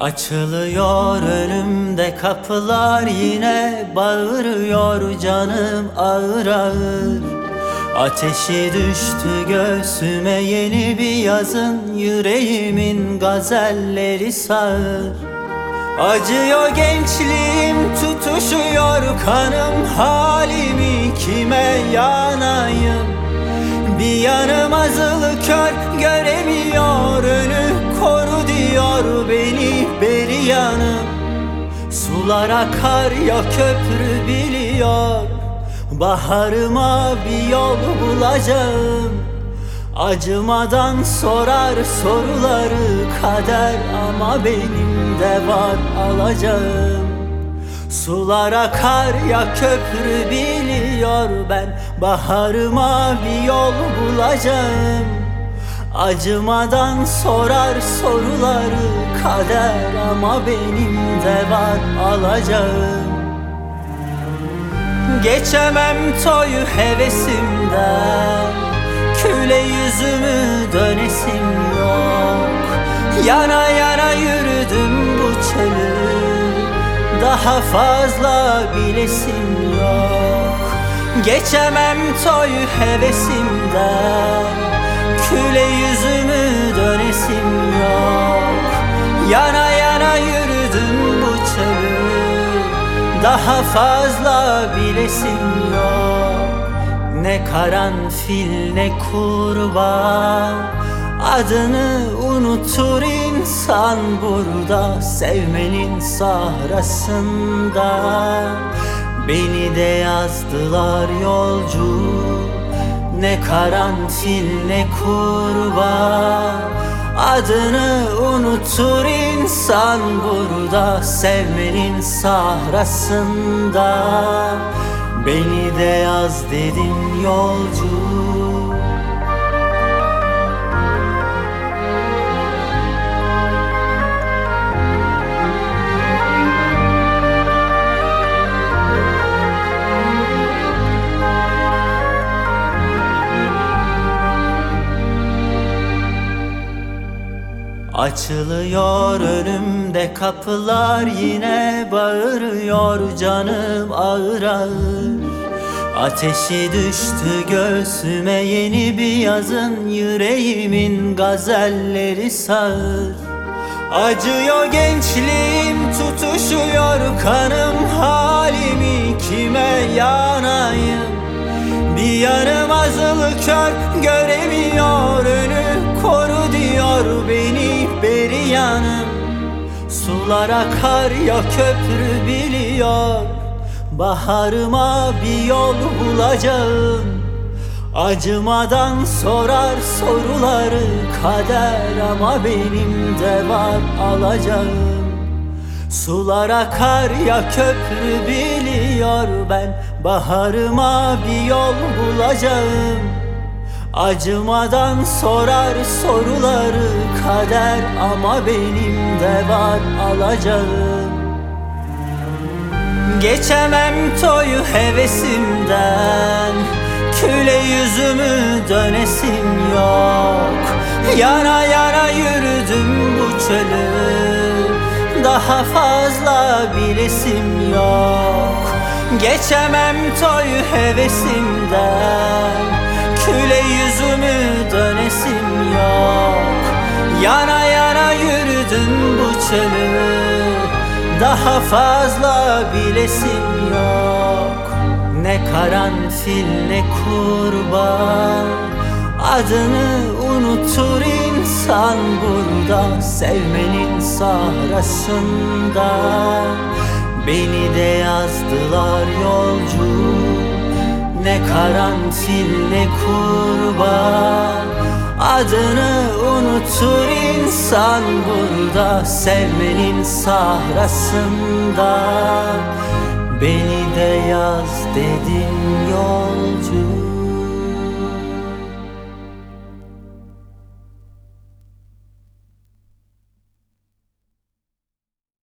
Açılıyor önümde kapılar, yine bağırıyor canım ağır ağır. Ateşi düştü göğsüme yeni bir yazın, yüreğimin gazelleri sağır. Acıyor gençliğim, tutuşuyor kanım, halimi kime yanayım? Bir yanım azılı kör, göremiyor önü, koru diyor beni beri yanım. Sular akar ya köprü biliyor, baharıma bir yol bulacağım. Acımadan sorar soruları kader, ama benim de var alacağım. Sular akar ya köprü biliyor, ben baharıma bir yol bulacağım. Acımadan sorar soruları kader, ama benim de var alacağım. Geçemem toyu hevesimden, küle yüzümü dönesim yok. Yana yana yürüdüm bu çölü, daha fazla bilesim yok. Geçemem toyu hevesimden, küle yüzümü dönesim yok. Yana yana yürüdüm bu çölü, daha fazla bilesim yok. Ne karanfil ne kurbağa, adını unutur insan burada, sevmenin sahrasında. Beni de yazdılar yolcu, ne karanfil ne kurbağa, adını unutur insan burada, sevmenin sahrasında. Beni de yaz dedin yolcu. Açılıyor önümde kapılar, yine bağırıyor canım ağır ağır. Ateşi düştü göğsüme yeni bir yazın, yüreğimin gazelleri sağır. Acıyor gençliğim, tutuşuyor kanım, halimi kime yanayım? Bir yanım azılı kör, göremiyor önü, koru diyor beni beri yanım. Sular akar ya köprü biliyor, baharıma bir yol bulacağım. Acımadan sorar soruları kader, ama benim de var alacağım. Sular akar ya köprü biliyor, ben baharıma bir yol bulacağım. Acımadan sorar soruları kader, ama benim de var alacağım. Geçemem toyu hevesimden, küle yüzümü dönesim yok. Yana yana yürüdüm bu çölü, daha fazla bilesim yok. Geçemem toyu hevesimden, küle yüzümü dönesim yok. Yana yana yürüdüm bu çölü, daha fazla bilesim yok. Ne karanfil ne kurbağa, adını unutur insan burada, sevmenin sahrasında. Beni de yazdılar yolcu, ne karanfil ne kurbağa, adını unutur insan burada, sevmenin sahrasında. Beni de yaz dedin yolcu.